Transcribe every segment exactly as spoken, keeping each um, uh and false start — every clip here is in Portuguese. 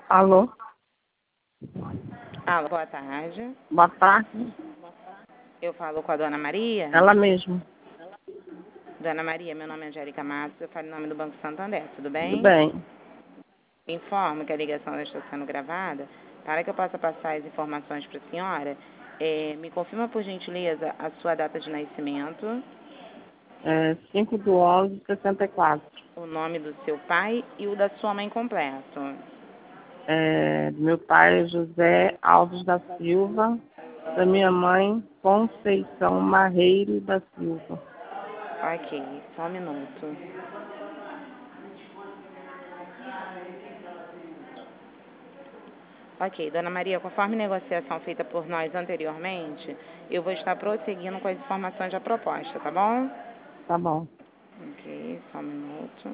Alô? Alô, boa tarde. Boa tarde. Eu falo com a dona Maria? Ela mesma. Dona Maria, meu nome é Angélica Matos, eu falo em nome do Banco Santander, tudo bem? Tudo bem. Informo que a ligação está sendo gravada. Para que eu possa passar as informações para a senhora, é, me confirma, por gentileza, a sua data de nascimento, É cinco do onze de sessenta e quatro. o nome do seu pai e o da sua mãe completo. É, meu pai é José Alves da Silva, da minha mãe Conceição Marreiro da Silva. Ok, só um minuto. Ok, dona Maria, conforme negociação feita por nós anteriormente, eu vou estar prosseguindo com as informações da proposta, tá bom? Tá bom. Ok, só um minuto.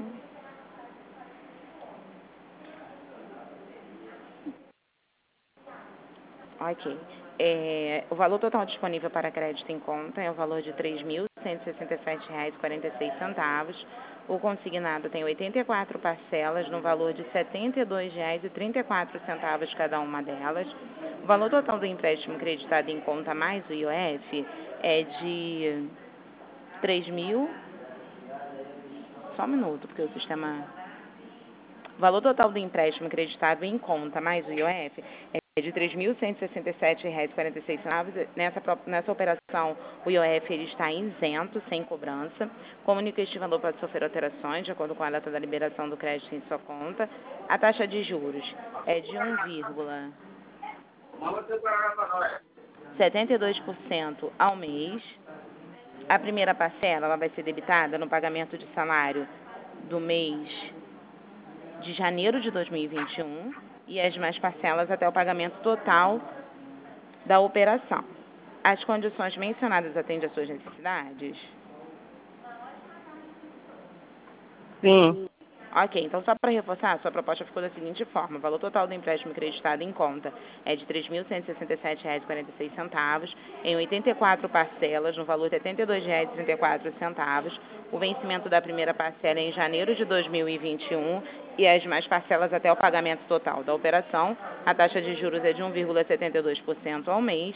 Ok. É, o valor total disponível para crédito em conta é o valor de três mil cento e sessenta e sete reais e quarenta e seis centavos. O consignado tem oitenta e quatro parcelas no valor de setenta e dois reais e trinta e quatro centavos cada uma delas. O valor total do empréstimo creditado em conta mais o I O F é de três mil. Só um minuto, porque o sistema. O valor total do empréstimo creditado em conta mais o I O F é de três mil cento e sessenta e sete reais e quarenta e seis centavos. Nessa, nessa operação, o I O F ele está isento, sem cobrança. Comunico que este valor pode sofrer alterações, de acordo com a data da liberação do crédito em sua conta. A taxa de juros é de um vírgula setenta e dois por cento ao mês. A primeira parcela ela vai ser debitada no pagamento de salário do mês de janeiro de dois mil e vinte e um e as demais parcelas até o pagamento total da operação. As condições mencionadas atendem às suas necessidades? Sim. Ok, então só para reforçar, a sua proposta ficou da seguinte forma: o valor total do empréstimo creditado em conta é de três mil cento e sessenta e sete reais e quarenta e seis centavos, em oitenta e quatro parcelas, no valor de setenta e dois reais e trinta e quatro centavos. O vencimento da primeira parcela é em janeiro de dois mil e vinte e um e as demais parcelas até o pagamento total da operação. A taxa de juros é de um vírgula setenta e dois por cento ao mês.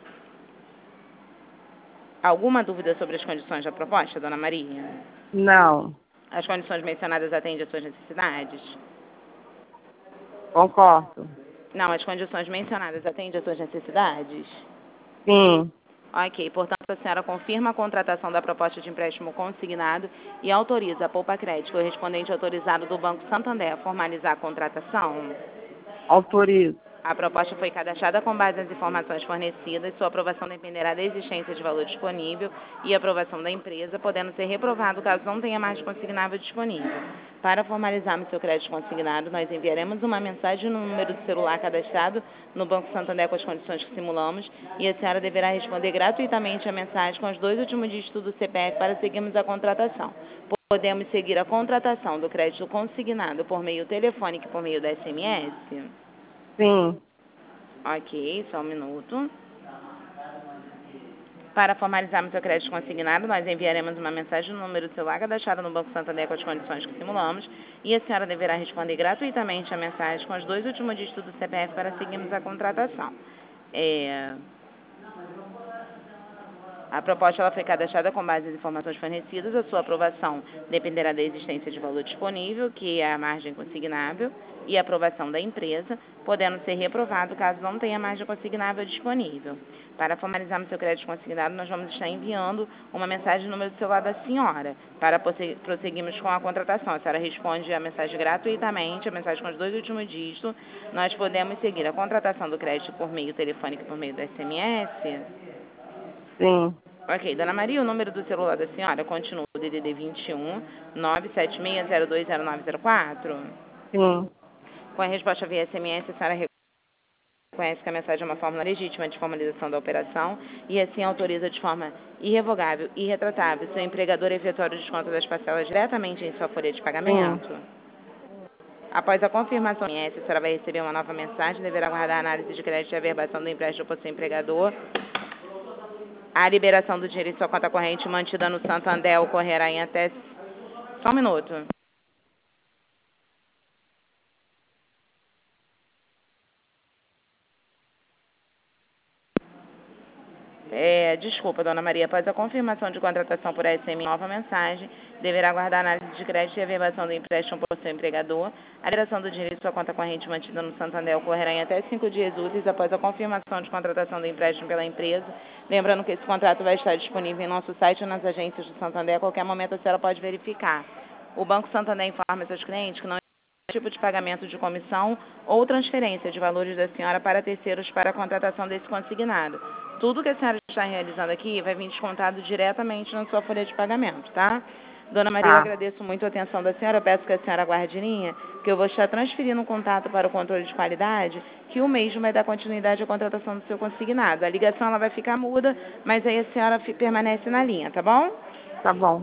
Alguma dúvida sobre as condições da proposta, dona Maria? Não. As condições mencionadas atendem às suas necessidades? Concordo. Não, as condições mencionadas atendem às suas necessidades? Sim. Ok, portanto, a senhora confirma a contratação da proposta de empréstimo consignado e autoriza a Poupa Crédito, correspondente autorizado do Banco Santander, a formalizar a contratação? Autorizo. A proposta foi cadastrada com base nas informações fornecidas. Sua aprovação dependerá da existência de valor disponível e aprovação da empresa, podendo ser reprovado caso não tenha margem consignável disponível. Para formalizarmos seu crédito consignado, nós enviaremos uma mensagem no número do celular cadastrado no Banco Santander com as condições que simulamos e a senhora deverá responder gratuitamente a mensagem com os dois últimos dígitos do C P F para seguirmos a contratação. Podemos seguir a contratação do crédito consignado por meio telefônico e por meio da S M S? Sim. Ok, só um minuto. Para formalizarmos o crédito consignado, nós enviaremos uma mensagem no número do celular cadastrado no Banco Santander com as condições que simulamos e a senhora deverá responder gratuitamente a mensagem com os dois últimos dígitos do C P F para seguirmos a contratação. É... A proposta ela foi cadastrada com base nas informações fornecidas. A sua aprovação dependerá da existência de valor disponível, que é a margem consignável, e a aprovação da empresa, podendo ser reprovado caso não tenha margem consignável disponível. Para formalizarmos seu crédito consignado, nós vamos estar enviando uma mensagem no número do celular da senhora. Para prosseguirmos com a contratação, a senhora responde a mensagem gratuitamente, a mensagem com os dois últimos dígitos. Nós podemos seguir a contratação do crédito por meio telefônico e por meio do S M S? Sim. Ok, dona Maria, o número do celular da senhora continua o D D D vinte e um, nove sete seis zero dois zero nove zero quatro? Sim. Com a resposta via S M S, a senhora reconhece que a mensagem é uma fórmula legítima de formalização da operação e assim autoriza de forma irrevogável e irretratável seu empregador a efetuar o desconto das parcelas diretamente em sua folha de pagamento? Sim. Após a confirmação do S M S, a senhora vai receber uma nova mensagem, deverá aguardar a análise de crédito e averbação do empréstimo por seu empregador. A liberação do dinheiro em sua conta corrente mantida no Santander ocorrerá em até... Só um minuto. É, desculpa, dona Maria, após a confirmação de contratação por S M nova mensagem, deverá aguardar análise de crédito e averbação do empréstimo por seu empregador. A liberação do dinheiro em sua conta corrente mantida no Santander ocorrerá em até cinco dias úteis após a confirmação de contratação do empréstimo pela empresa. Lembrando que esse contrato vai estar disponível em nosso site ou nas agências do Santander. A qualquer momento a senhora pode verificar. O Banco Santander informa seus clientes que não tipo de pagamento de comissão ou transferência de valores da senhora para terceiros para a contratação desse consignado. Tudo que a senhora está realizando aqui vai vir descontado diretamente na sua folha de pagamento, tá? Dona Maria, eu Tá, agradeço muito a atenção da senhora, eu peço que a senhora aguarde em linha, que eu vou estar transferindo um contato para o controle de qualidade, que o mesmo vai dar continuidade à contratação do seu consignado. A ligação ela vai ficar muda, mas aí a senhora fi- permanece na linha, tá bom? tá bom.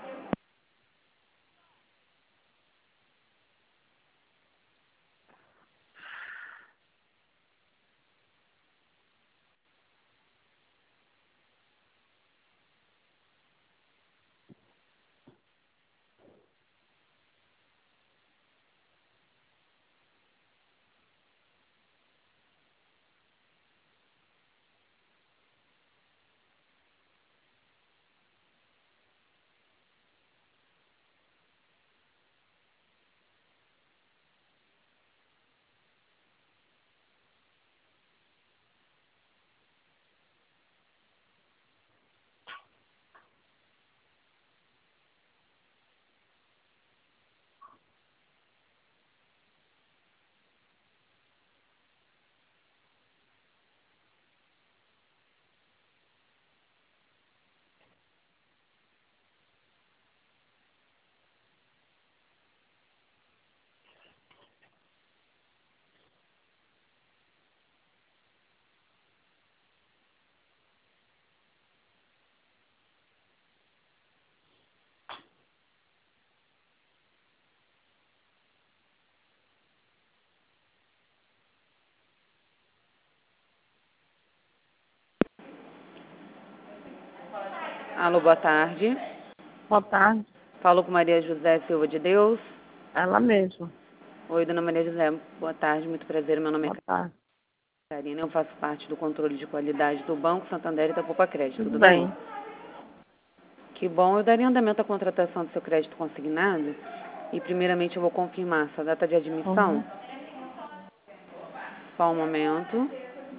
Alô, boa tarde. Boa tarde. Falo com Maria José Silva de Deus. Ela mesma. Oi, dona Maria José, boa tarde, muito prazer. Meu nome é Boa tarde. Karina, eu faço parte do controle de qualidade do Banco Santander e Itapupa Crédito, Tudo tudo bem? bem. Que bom, eu daria andamento à contratação do seu crédito consignado e primeiramente eu vou confirmar sua data de admissão. Uhum. Só um momento.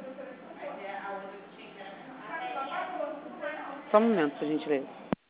Só um momento, por gentileza.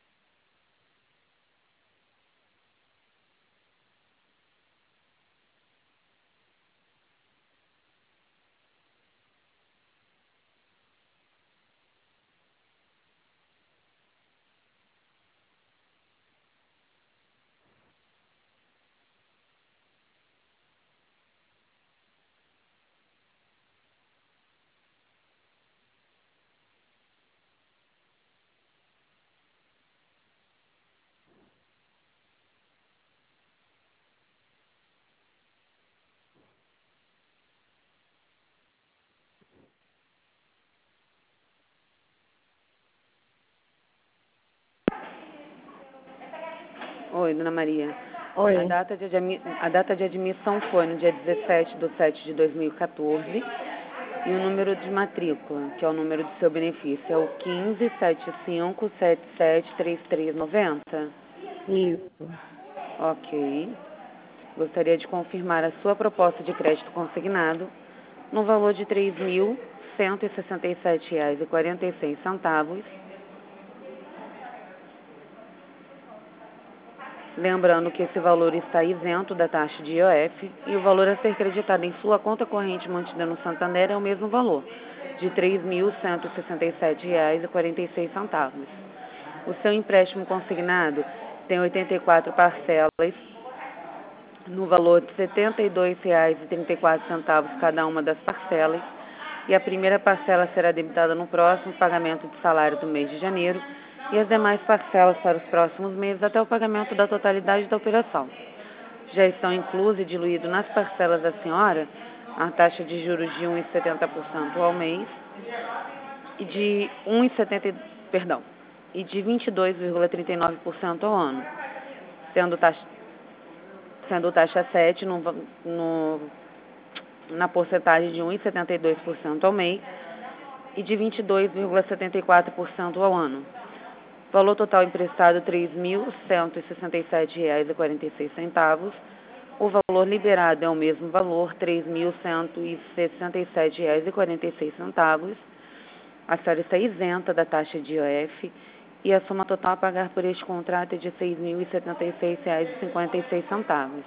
Oi, dona Maria. A Oi. data, de admi- a data de admissão foi no dia dezessete de sete de dois mil e quatorze e o número de matrícula, que é o número do seu benefício, é o quinze sete cinco sete sete três três nove zero. Isso. Ok. Gostaria de confirmar a sua proposta de crédito consignado no valor de três mil cento e sessenta e sete reais e quarenta e seis centavos. Lembrando que esse valor está isento da taxa de I O F e o valor a ser creditado em sua conta corrente mantida no Santander é o mesmo valor, de três mil cento e sessenta e sete reais e quarenta e seis centavos. O seu empréstimo consignado tem oitenta e quatro parcelas no valor de setenta e dois reais e trinta e quatro centavos cada uma das parcelas, e a primeira parcela será debitada no próximo pagamento de salário do mês de janeiro e as demais parcelas para os próximos meses até o pagamento da totalidade da operação. Já estão inclusos e diluídos nas parcelas da senhora a taxa de juros de um vírgula setenta por cento ao mês e de um vírgula setenta, perdão, e de vinte e dois vírgula trinta e nove por cento ao ano, sendo taxa sendo taxa sete no, no, na porcentagem de um vírgula setenta e dois por cento ao mês e de vinte e dois vírgula setenta e quatro por cento ao ano. Valor total emprestado três mil cento e sessenta e sete reais e quarenta e seis centavos. O valor liberado é o mesmo valor, três mil cento e sessenta e sete reais e quarenta e seis centavos. A senhora está isenta da taxa de I O F e a soma total a pagar por este contrato é de seis mil e setenta e seis reais e cinquenta e seis centavos.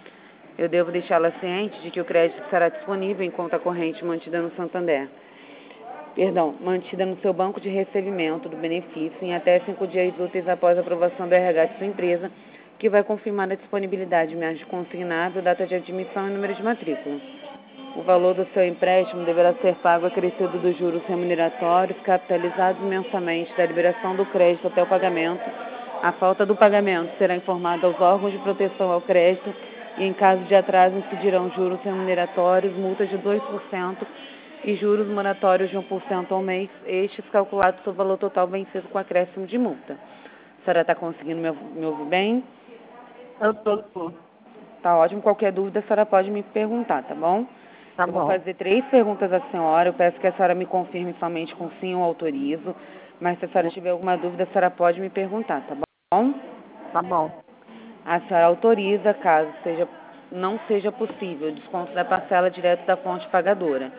Eu devo deixá-la ciente de que o crédito será disponível em conta corrente mantida no Santander. Perdão, mantida no seu banco de recebimento do benefício em até cinco dias úteis após a aprovação do R H de sua empresa, que vai confirmar a disponibilidade de margem consignado, data de admissão e número de matrícula. O valor do seu empréstimo deverá ser pago acrescido dos juros remuneratórios capitalizados mensalmente da liberação do crédito até o pagamento. A falta do pagamento será informada aos órgãos de proteção ao crédito e, em caso de atraso, incidirão juros remuneratórios, multas de dois por cento e juros moratórios de um por cento ao mês, estes calculados sobre o valor total vencido com acréscimo de multa. A senhora está conseguindo me, me ouvir bem? Eu tô sim. Tá ótimo. Qualquer dúvida, a senhora pode me perguntar, tá bom? Tá eu bom. vou fazer três perguntas à senhora. Eu peço que a senhora me confirme somente com sim ou autorizo. Mas se a senhora tiver alguma dúvida, a senhora pode me perguntar, tá bom? Tá bom. A senhora autoriza, caso seja, não seja possível, o desconto da parcela direto da fonte pagadora,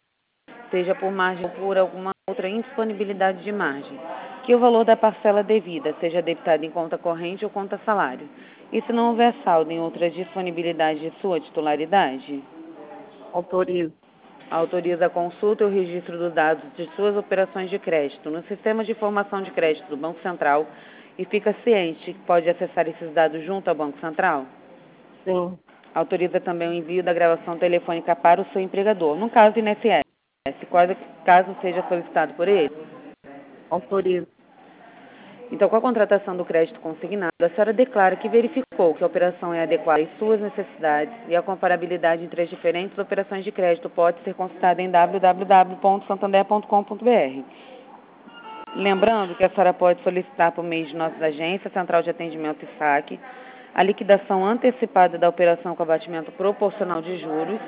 seja por margem ou por alguma outra indisponibilidade de margem, que o valor da parcela devida seja debitado em conta corrente ou conta salário, e se não houver saldo em outra disponibilidade de sua titularidade, Autorizo. autoriza a consulta e o registro dos dados de suas operações de crédito no Sistema de Informação de Crédito do Banco Central e fica ciente que pode acessar esses dados junto ao Banco Central? Sim. Autoriza também o envio da gravação telefônica para o seu empregador, no caso do I N S S, caso seja solicitado por ele? Autorizo. Então, com a contratação do crédito consignado, a senhora declara que verificou que a operação é adequada às suas necessidades e a comparabilidade entre as diferentes operações de crédito pode ser consultada em w w w ponto santander ponto com ponto b r. Lembrando que a senhora pode solicitar por meio de nossas agências, Central de Atendimento e Saque, a liquidação antecipada da operação com abatimento proporcional de juros,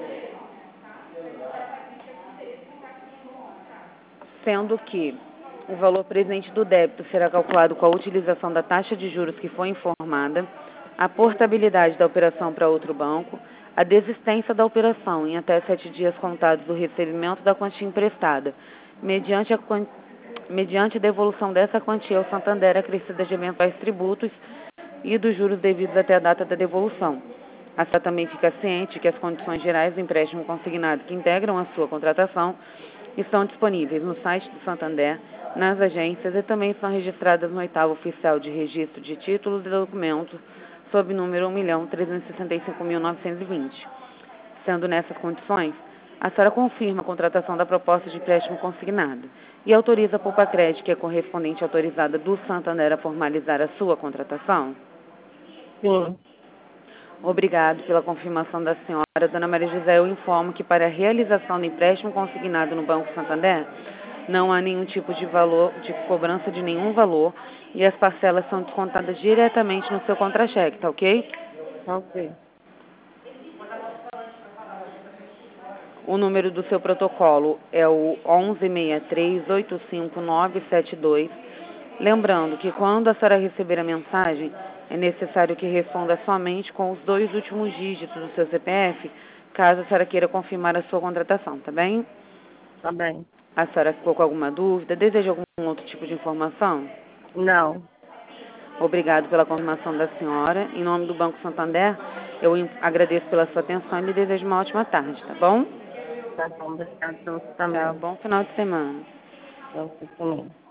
sendo que o valor presente do débito será calculado com a utilização da taxa de juros que foi informada, a portabilidade da operação para outro banco, a desistência da operação em até sete dias contados do recebimento da quantia emprestada, mediante a, mediante a devolução dessa quantia ao Santander acrescida de eventuais tributos e dos juros devidos até a data da devolução. A senhora também fica ciente que as condições gerais do empréstimo consignado que integram a sua contratação estão disponíveis no site do Santander, nas agências e também são registradas no oitavo oficial de registro de títulos e documentos sob número um milhão trezentos e sessenta e cinco mil novecentos e vinte. Sendo nessas condições, a senhora confirma a contratação da proposta de empréstimo consignado e autoriza a Poupa-Crédito, que é correspondente autorizada do Santander, a formalizar a sua contratação? Sim. Obrigado pela confirmação da senhora. Dona Maria José, eu informo que para a realização do empréstimo consignado no Banco Santander, não há nenhum tipo de valor, de cobrança de nenhum valor, e as parcelas são descontadas diretamente no seu contra-cheque, tá ok? Ok. O número do seu protocolo é o um um seis três oito cinco nove sete dois. Lembrando que quando a senhora receber a mensagem, é necessário que responda somente com os dois últimos dígitos do seu C P F, caso a senhora queira confirmar a sua contratação, tá bem? Tá bem. A senhora ficou com alguma dúvida? Deseja algum outro tipo de informação? Não. Obrigado pela confirmação da senhora. Em nome do Banco Santander, eu agradeço pela sua atenção e lhe desejo uma ótima tarde, tá bom? Tá bom. Obrigado também. Tchau, bom final de semana. Pra você também.